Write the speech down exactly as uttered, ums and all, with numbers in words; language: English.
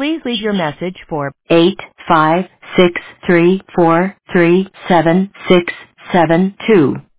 Please leave your message for eight five six three four three seven six seven two.